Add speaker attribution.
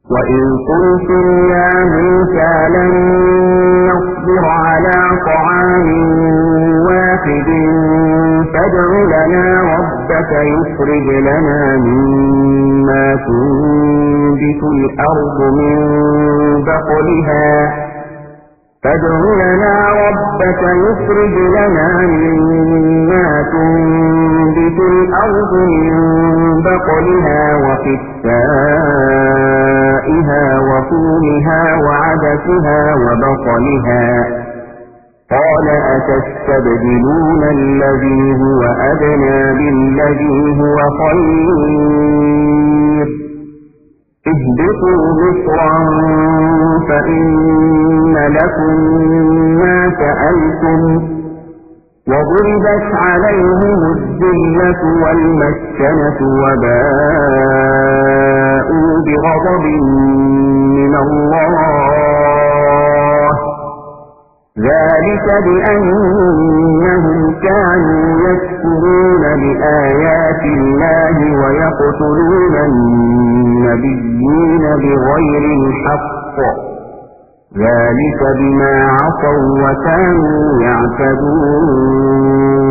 Speaker 1: وإذ قلتم يا موسى لن نصبر على طعام واحد فادع لنا ربك يخرج لنا مما تنبت الأرض من بقلها وقثائها وفومها وعدسها وبصلها قال أتستبدلون الذي هو أدنى بالذي هو خير اهبطوا مصرا فإن لكم ما سألتم وضربت عليهم الذلة والمسكنة وباءوا بغضب من الله ذلك بأنهم كانوا يكفرون بآيات الله ويقتلون النبيين بغير الحق ذلك بما عصوا وكانوا يعتدون